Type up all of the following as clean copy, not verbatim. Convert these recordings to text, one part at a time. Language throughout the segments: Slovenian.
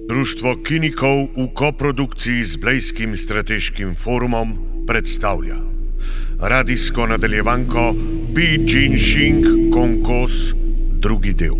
Društvo Kinikov v koprodukciji z Blejskim strateškim forumom predstavlja radijsko nadaljevanko Pijinšing Konkos, drugi del.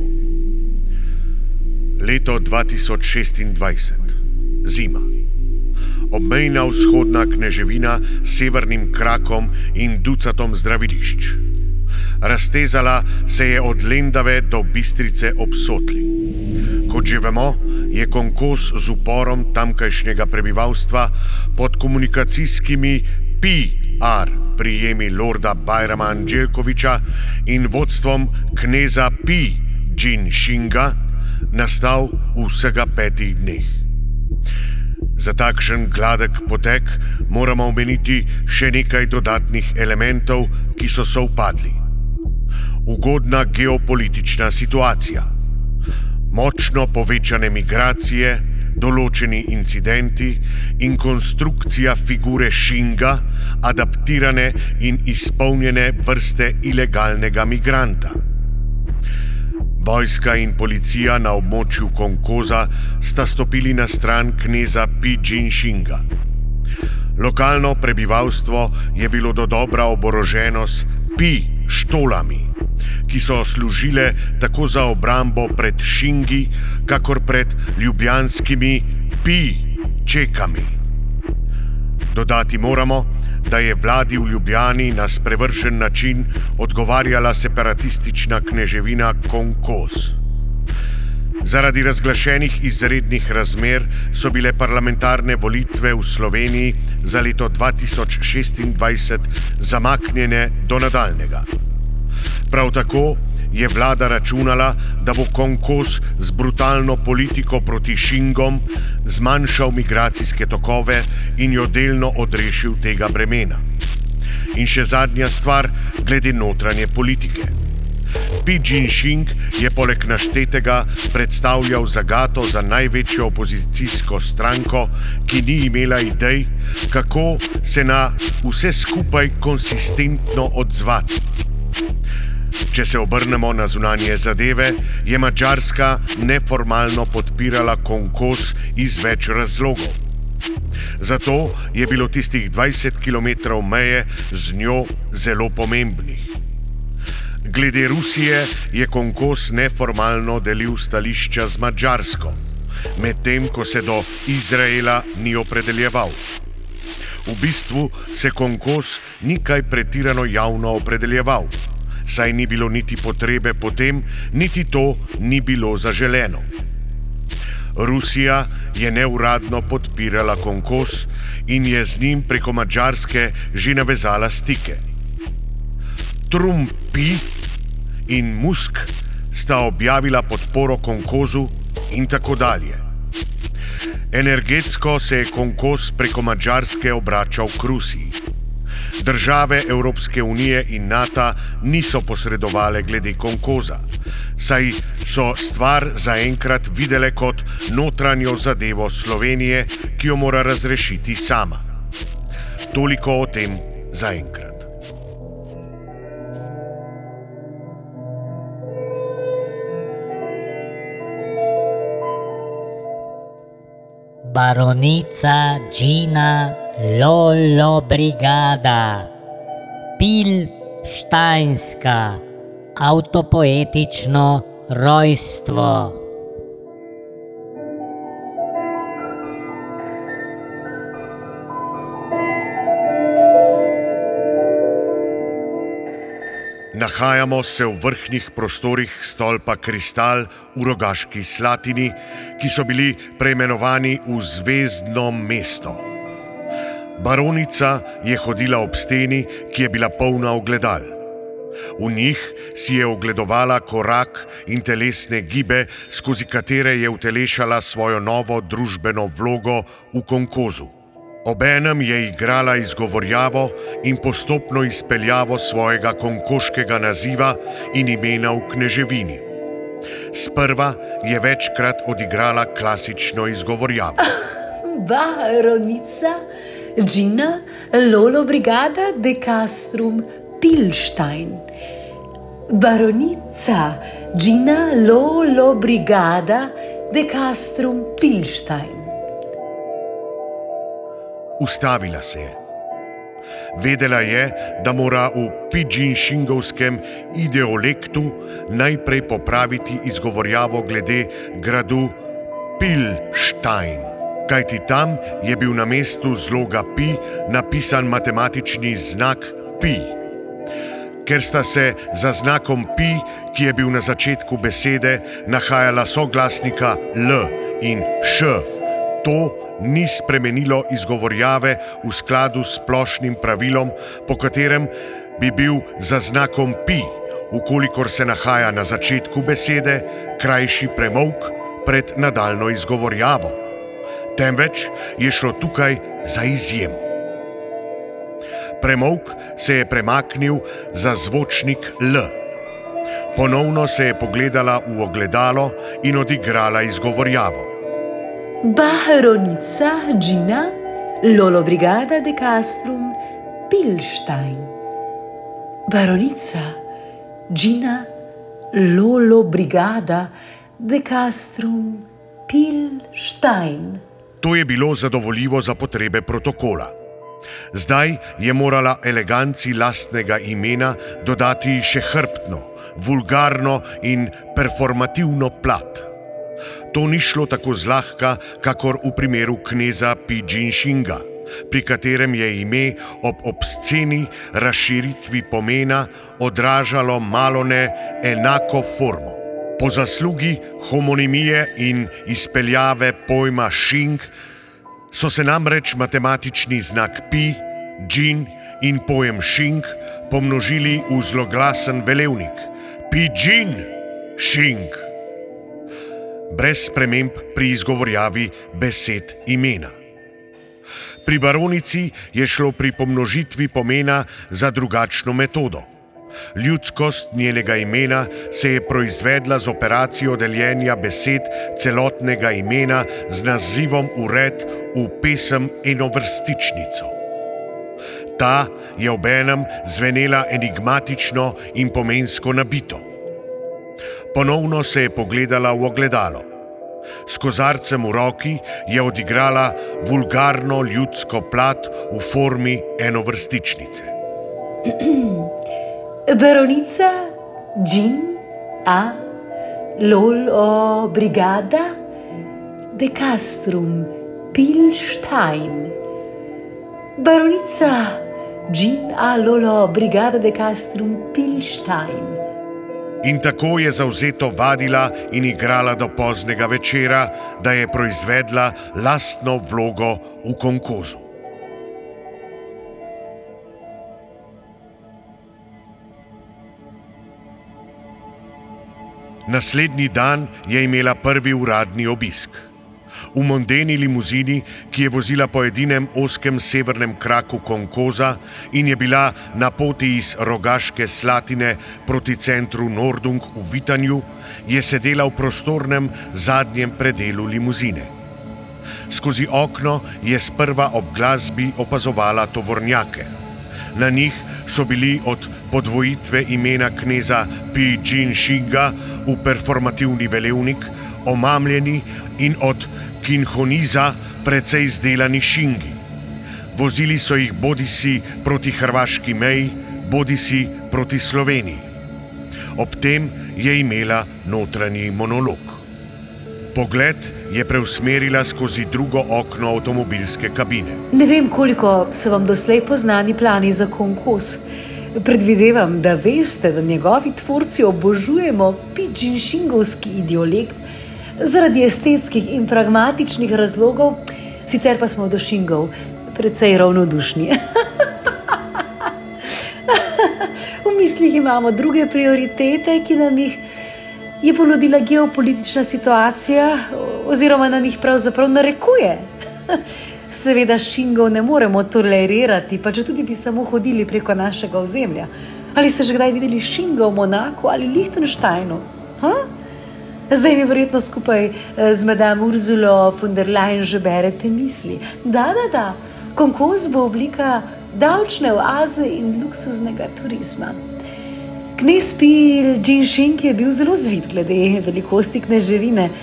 Leto 2026. Zima. Obmejna vzhodna kneževina s severnim krakom in ducatom zdravilišč. Raztezala se je od Lendave do Bistrice ob Sotli. Kot že vemo, je Konkos z uporom tamkajšnjega prebivalstva pod komunikacijskimi PR prijemi lorda Bajrama Anđelkovića in vodstvom kneza Pijinšinga nastal v vsega 5 dneh. Za takšen gladek potek moramo omeniti še nekaj dodatnih elementov, ki so sovpadli. Ugodna geopolitična situacija, močno povečane migracije, določeni incidenti in konstrukcija figure Šinga, adaptirane in izpolnjene vrste ilegalnega migranta. Vojska in policija na območju Konkoza sta stopili na stran kneza Pijinšinga. Lokalno prebivalstvo je bilo dodobra oboroženo s pištolami, ki so služile tako za obrambo pred Šingi, kakor pred ljubljanskimi pičekami. Dodati moramo, da je vladi v Ljubljani na sprevržen način odgovarjala separatistična kneževina Konkos. Zaradi razglašenih izrednih razmer so bile parlamentarne volitve v Sloveniji za leto 2026 zamaknjene do nadaljnega. Prav tako je vlada računala, da bo Konkos z brutalno politiko proti Šingom zmanjšal migracijske tokove in jo delno odrešil tega bremena. In še zadnja stvar glede notranje politike. Pijinšing je poleg naštetega predstavljal zagato za največjo opozicijsko stranko, ki ni imela idej, kako se na vse skupaj konsistentno odzvati. Če se obrnemo na zunanje zadeve, je Madžarska neformalno podpirala Konkos iz več razlogov. Zato je bilo tistih 20 km meje z njo zelo pomembnih. Glede Rusije je Konkos neformalno delil stališča z Madžarsko, medtem ko se do Izraela ni opredeljeval. V bistvu se Konkos ni kaj pretirano javno opredeljeval, saj ni bilo niti potrebe potem, niti to ni bilo zaželeno. Rusija je neuradno podpirala Konkos in je z njim preko Madžarske že navezala stike. Trumpi in Musk sta objavila podporo Konkozu in tako dalje. Energetsko se je Konkos preko Madžarske obračal k Rusiji. Države Evropske unije in NATO niso posredovale glede Konkoza, saj so stvar zaenkrat videle kot notranjo zadevo Slovenije, ki jo mora razrešiti sama. Toliko o tem zaenkrat. Baronica Gina Lollobrigada, Pilštajnska, avtopoetično rojstvo. Nahajamo se v vrhnjih prostorih stolpa Kristal v Rogaški Slatini, ki so bili preimenovani v zvezdno mesto. Baronica je hodila ob steni, ki je bila polna ogledal. V njih si je ogledovala korak in telesne gibe, skozi katere je utelešala svojo novo družbeno vlogo v Konkozu. Obenem je igrala izgovorjavo in postopno izpeljavo svojega konkoškega naziva in imena v kneževini. Sprva je večkrat odigrala klasično izgovorjavo. Baronica Gina Lollobrigada de Castrum Pilštajn. Baronica Gina Lollobrigada de Castrum Pilstein. Ustavila se je. Vedela je, da mora v pidžinšingovskem ideolektu najprej popraviti izgovorjavo glede gradu Pilštajn, kajti tam je bil na mestu zloga pi napisan matematični znak pi. Ker sta se za znakom pi, ki je bil na začetku besede, nahajala soglasnika l in š, to ni spremenilo izgovorjave v skladu s splošnim pravilom, po katerem bi bil za znakom pi, ukolikor se nahaja na začetku besede, krajši premolk pred nadaljno izgovorjavo. Temveč je šlo tukaj za izjemo. Premolk se je premaknil za zvočnik L. Ponovno se je pogledala v ogledalo in odigrala izgovorjavo. Baronica Gina Lollobrigada de Castrum Pilstein. Baronica Gina Lollobrigada de Castrum Pilstein. To je bilo zadovoljivo za potrebe protokola. Zdaj je morala eleganci lastnega imena dodati še hrbtno, vulgarno in performativno plat. To ni šlo tako zlahka, kakor v primeru kneza Pidžinšinga, pri katerem je ime ob obsceni razširitvi pomena odražalo malone enako formo. Po zaslugi homonimije in izpeljave pojma šing so se namreč matematični znak pi, džin in pojem šing pomnožili v zloglasen velevnik Pidžin šing, brez sprememb pri izgovorjavi besed imena. Pri baronici je šlo pri pomnožitvi pomena za drugačno metodo. Ljudskost njenega imena se je proizvedla z operacijo deljenja besed celotnega imena z nazivom vred v pesem enovrstičnico. Ta je obenem zvenela enigmatično in pomensko nabito. Ponovno se je pogledala v ogledalo. S kozarcem v roki je odigrala vulgarno ljudsko plat v formi enovrstičnice. Baronica Gina Lollobrigada de Castrum Pilstein. Baronica Gina Lollobrigada de Castrum Pilstein. In tako je zavzeto vadila in igrala do poznega večera, da je proizvedla lastno vlogo v konkozu. Naslednji dan je imela prvi uradni obisk. V mondeni limuzini, ki je vozila po edinem ozkem severnem kraku konkoza in je bila na poti iz Rogaške Slatine proti centru Nordung v Vitanju, je sedela v prostornem zadnjem predelu limuzine. Skozi okno je sprva ob glasbi opazovala tovornjake. Na njih so bili od podvojitve imena kneza Pidžinšinga v performativni velevnik omamljeni in od kinhoniza precej izdelani šingi. Vozili so jih bodisi proti hrvaški meji, bodisi proti Sloveniji. Ob tem je imela notranji monolog. Pogled je preusmerila skozi drugo okno avtomobilske kabine. Ne vem, koliko so vam doslej poznani plani za konkoz. Predvidevam, da veste, da njegovi tvorci obožujemo pidžinšingovski ideolekt zaradi estetskih in pragmatičnih razlogov, sicer pa smo do šingov precej ravnodušni. V mislih imamo druge prioritete, ki nam jih je ponudila geopolitična situacija oziroma nam jih pravzaprav narekuje. Seveda šingov ne moremo tolerirati, pa če tudi bi samo hodili preko našega ozemlja. Ali ste že kdaj videli šinga v Monaku ali Liechtensteinu? Zdaj mi verjetno skupaj z madame Ursulo von der Leyen že berete misli. Da, konkoz bo oblika davčne oaze in luksuznega turizma. Knez Pidžinšing je bil zelo zvit glede velikosti kneževine,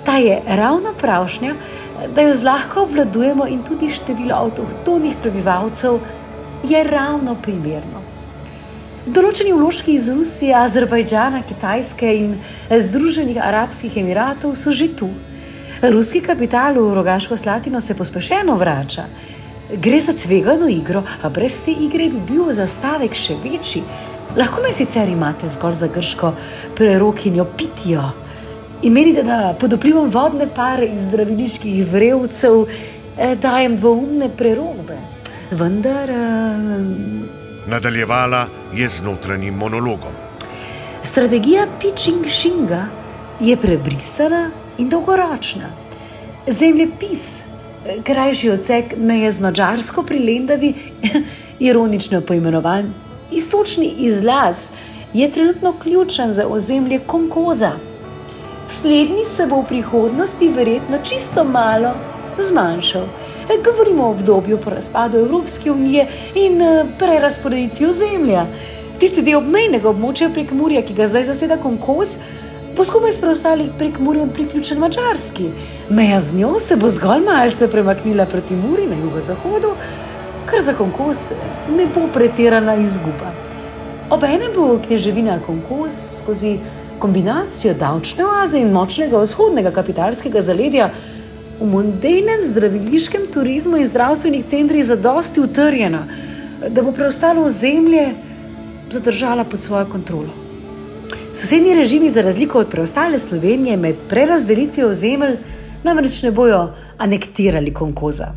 Ta je ravno pravšnja, da jo zlahka obvladujemo in tudi število avtohtonih prebivalcev je ravno primerno. Določeni vložki iz Rusije, Azerbajdžana, Kitajske in Združenih arabskih emiratov so že tu. Ruski kapital v Rogaško Slatino se pospešeno vrača. Gre za tvegano igro, a brez te igre bi bil zastavek še večji. Lahko me sicer imate zgolj za grško prerokinjo Pitijo in menite, da pod vplivom vodne pare iz zdraviliških vrelcev dajem dvoumne prerokbe. Vendar... Nadaljevala je z notranjim monologom. Strategija Pidžinšinga je prebrisana in dolgoročna. Zemljepis, krajši odsek meje z Madžarsko pri Lendavi, ironično poimenovan istočni izlaz, je trenutno ključen za ozemlje Konkoza. Slednji se bo v prihodnosti verjetno čisto malo zmanjšal. Govorimo o obdobju po razpadu Evropske unije in prerazporeditvi ozemlja. Tisti del obmejnega območja Prekmurja, ki ga zdaj zaseda Konkoz, bo skupaj s preostalih Prekmurjem priključen Madžarski. Meja z njo se bo zgolj malce premaknila proti Muri na jugozahodu, kar za Konkoz ne bo pretirana izguba. Obenem bo kneževina Konkoz skozi kombinacijo davčne oaze in močnega vzhodnega kapitalskega zaledja v mondejnem zdraviliškem turizmu in zdravstvenih centrih zadosti utrjena, da bo preostalo ozemlje zadržala pod svojo kontrolo. Sosednji režimi, za razliko od preostale Slovenije, med prerazdelitvijo ozemelj namreč ne bojo anektirali Konkoza.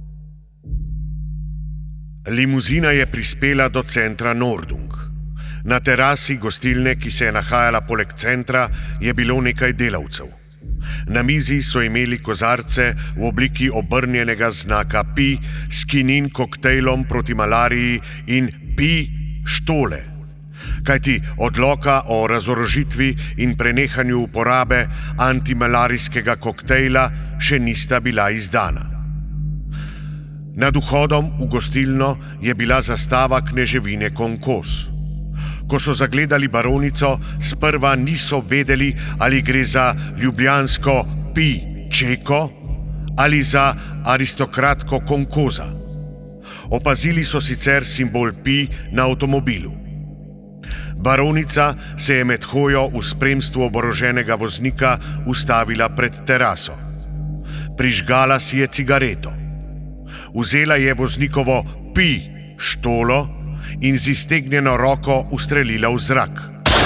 Limuzina je prispela do centra Nordung. Na terasi gostilne, ki se je nahajala poleg centra, je bilo nekaj delavcev. Na mizi so imeli kozarce v obliki obrnjenega znaka Pi s kinin koktejlom proti malariji in Pi štole. Kajti odloka o razorožitvi in prenehanju uporabe antimalarijskega koktejla še nista bila izdana. Nad vhodom v gostilno je bila zastava kneževine Konkoz. Ko so zagledali baronico, sprva niso vedeli, ali gre za ljubljansko Pi Čeko ali za aristokratko Konkoza. Opazili so sicer simbol Pi na avtomobilu. Baronica se je med hojo v spremstvu oboroženega voznika ustavila pred teraso. Prižgala si je cigareto. Vzela je voznikovo Pi štolo in z iztegnjeno roko ustrelila v zrak.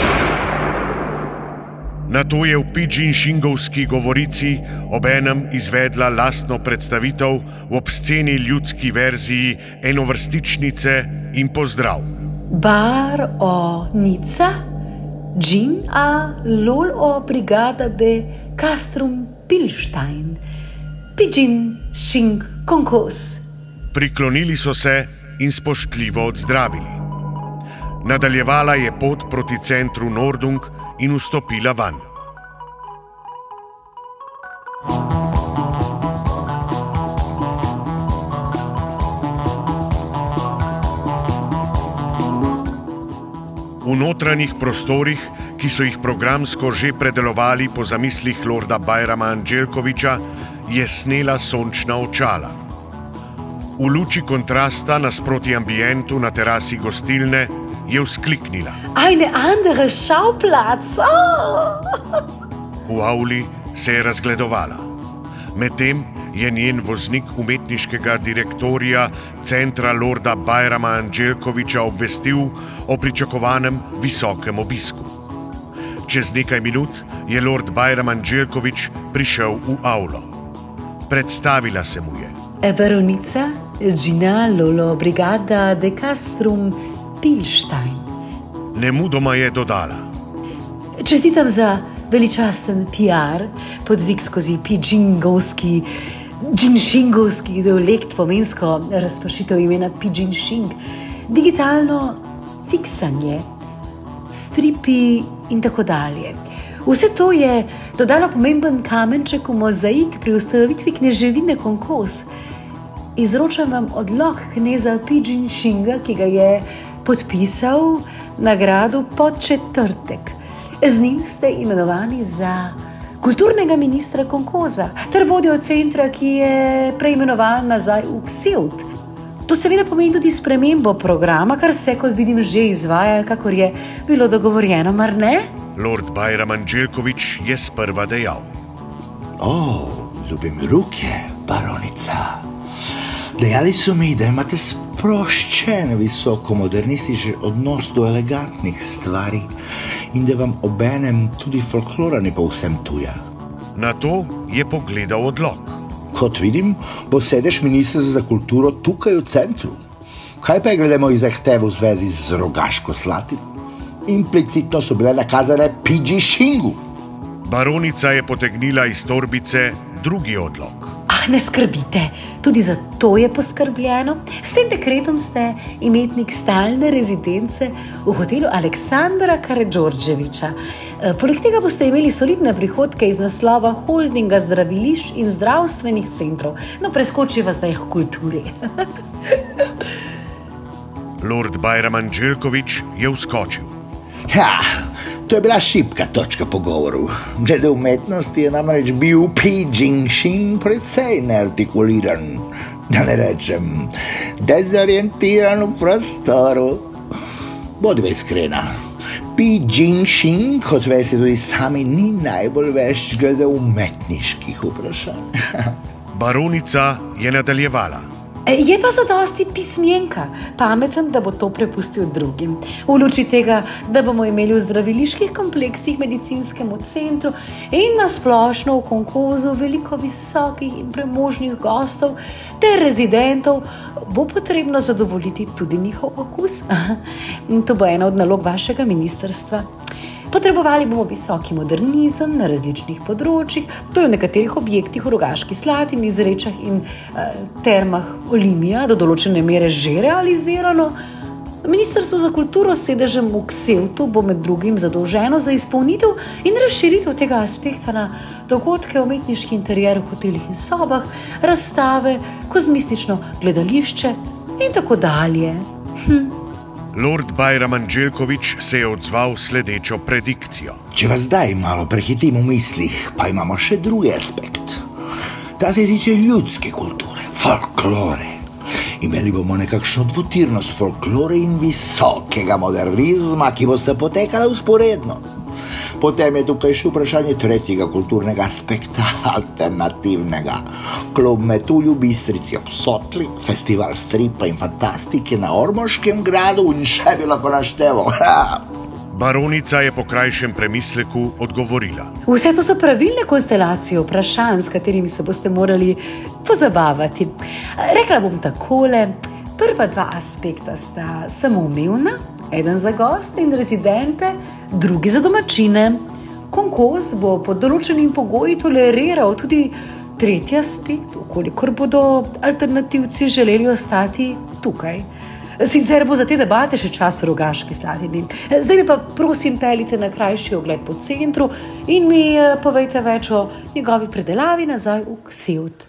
Nato je v pidžinšingovski govorici obenem izvedla lastno predstavitev v obsceni ljudski verziji enovrstičnice in pozdrav. Bar o Nica, Džin a lol o brigada de Castrum Pilstein, Pidžinšing Konkoz. Priklonili so se in spoštljivo odzdravili. Nadaljevala je pot proti centru Nordung in vstopila van. V notranjih prostorih, ki so jih programsko že predelovali po zamislih lorda Bajrama Anđelkovića, je snela sončna očala. V luči kontrasta nasproti ambientu na terasi gostilne je vzkliknila. Eine andere Schauplatz! Oh! V avli se je razgledovala. Medtem je njen voznik umetniškega direktorija centra lorda Bajrama Anđelkovića obvestil o pričakovanem visokem obisku. Čez nekaj minut je lord Bajram Anđelković prišel v avlo. Predstavila se mu je. Baronica Gina Lolo brigada de Castrum Pilstein. Nemudoma je dodala. Čestitam za veličasten PR, podvig skozi pidžinšingovski dialekt, pomensko razpršitev imena Pidžinšing, digitalno fiksanje, stripi in tako dalje. Vse to je dodalo pomemben kamenček v mozaik pri ustanovitvi kneževine Konkoz. Izročam vam odlok kneza Pidžinšinga, ki ga je podpisal na gradu Podčetrtek. Z njim ste imenovani za kulturnega ministra Konkoza ter vodjo centra, ki je preimenovan nazaj v Ksevt. To seveda pomeni tudi spremembo programa, kar se, kot vidim, že izvaja, kakor je bilo dogovorjeno, mar ne? Lord Bajram Anđelković je sprva dejal: Ljubim ruke, baronica. Dejali so mi, da imate sproščen, visoko modernističen odnos do elegantnih stvari in da vam obenem tudi folklora ni povsem tuja. Na to je pogledal odlok. Kot vidim, bo sedež ministrstva za kulturo tukaj v centru. Kaj pa je glede mojih zahtev v zvezi z Rogaško Slatino? Implicitno so bile nakazane Pidžinšingu. Baronica je potegnila iz torbice drugi odlok. Ne skrbite, tudi za to je poskrbljeno. S tem dekretom ste imetnik stalne rezidence v hotelu Aleksandra Karadžordževića. Poleg tega boste imeli solidne prihodke iz naslova holdinga zdravilišč in zdravstvenih centrov. No, preskočiva zdaj k kulturi. Lord Bajram Anđelković je vskočil. To je bila šibka točka pogovoru. Glede umetnosti je namreč bil Pidžinšing precej neartikuliran, da ne rečem dezorientiran v prostoru. Bodiva iskrena, Pidžinšing, kot veste tudi sami, ni najbolj vešč glede umetniških vprašanj. Baronica je nadaljevala. Je pa zadosti pismenka, pameten, da bo to prepustil drugim. V luči tega, da bomo imeli v zdraviliških kompleksih, medicinskemu centru in na splošno v Konkozu veliko visokih in premožnih gostov ter rezidentov, bo potrebno zadovoljiti tudi njihov okus. To bo ena od nalog vašega ministrstva. Potrebovali bomo visoki modernizem na različnih področjih, to je v nekaterih objektih v Rogaški Slatini, Zrečah in termah Olimija do določene mere že realizirano. Ministrstvo za kulturo s sedežem v Ksevtu bo med drugim zadolženo za izpolnitev in razširitev tega aspekta na dogodke, umetniški interjer v hotelih in sobah, razstave, kozmistično gledališče in tako dalje. Lord Bajram Anđelković se je odzval sledečo predikcijo. Če vas zdaj malo prehitim v mislih, pa imamo še drugi aspekt. Ta se tiče ljudske kulture, folklore. Imeli bomo nekakšno dvotirnost folklore in visokega modernizma, ki boste potekala vzporedno. Potem je tukaj še vprašanje tretjega kulturnega aspekta, alternativnega. Klub Metulj v Bistrici ob Sotli, festival stripa in fantastike na Ormoškem gradu in še bi lahko našteval. Baronica je po krajšem premisleku odgovorila. Vse to so pravilne konstelacije vprašanj, s katerimi se boste morali pozabavati. Rekla bom takole, prva dva aspekta sta samoumevna, eden za goste in rezidente, drugi za domačine. Konkoz bo pod določenimi pogoji toleriral tudi tretji aspekt, kolikor bodo alternativci želeli ostati tukaj. Sicer bo za te debate še čas v Rogaški Slatini. Zdaj mi pa prosim peljite na krajši ogled po centru in mi povejte več o njegovi predelavi nazaj v Ksevt.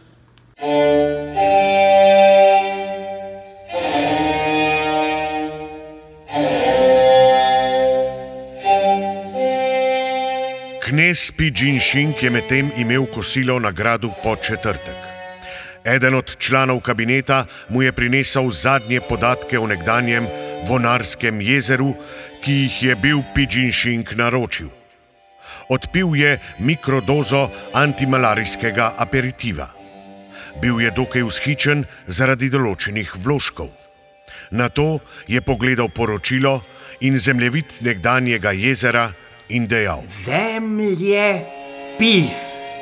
Knez Pidžinšing je medtem imel kosilo na gradu Podčetrtek. Eden od članov kabineta mu je prinesel zadnje podatke o nekdanjem Vonarskem jezeru, ki jih je bil Pidžinšing naročil. Odpil je mikrodozo antimalarijskega aperitiva. Bil je dokaj vzhičen zaradi določenih vložkov. Nato je pogledal poročilo in zemljevid nekdanjega jezera in dejal: Zemlje pis,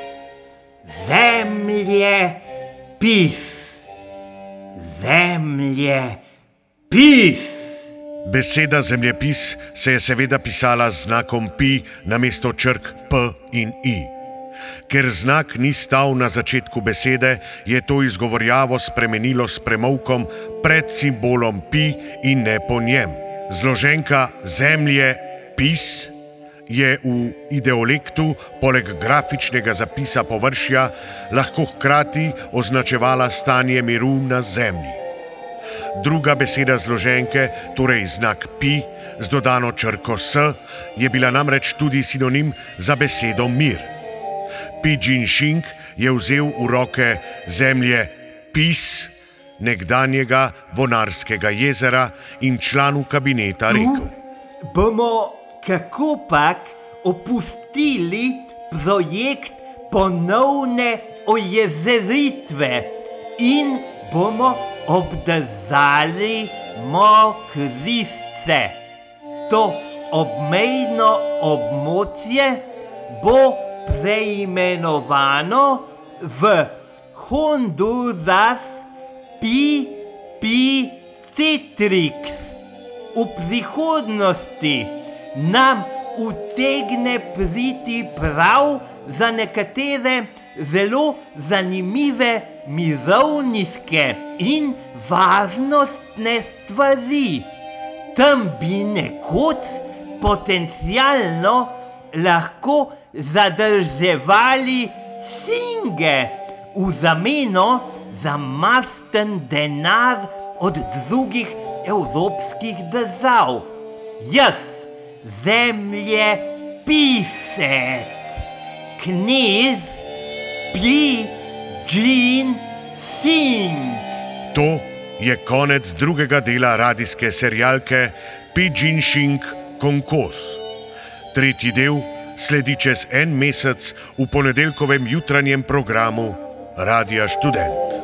zemlje pis, zemlje pis. Beseda zemljepis se je seveda pisala z znakom pi namesto črk p in i. Ker znak ni stal na začetku besede, je to izgovorjavo spremenilo s premolkom pred simbolom pi in ne po njem. Zloženka zemlje pis je v ideolektu poleg grafičnega zapisa površja lahko hkrati označevala stanje miru na zemlji. Druga beseda zloženke, torej znak pi z dodano črko s, je bila namreč tudi sinonim za besedo mir. Pi Jinxing je vzel v roke zemlje Pis, nekdanjega Vonarskega jezera, in članu kabineta rekel: Bomo kakopak opustili projekt ponovne ojezeritve in bomo obdržali Mokrice. To obmejno območje bo preimenovano v Honduras Citrix. V prihodnosti nam utegne priti prav za nekatere zelo zanimive mirovniške in varnostne stvari. Tam bi nekoč potencialno lahko zadrževali Singe v zameno za masten denar od drugih evropskih držav. Jaz, zemlje pisec, knez Pi Jinxing. To je konec drugega dela radijske serialke Pi Jinxing Konkos. Tretji del sledi čez en mesec v ponedeljkovem jutranjem programu Radia Študent.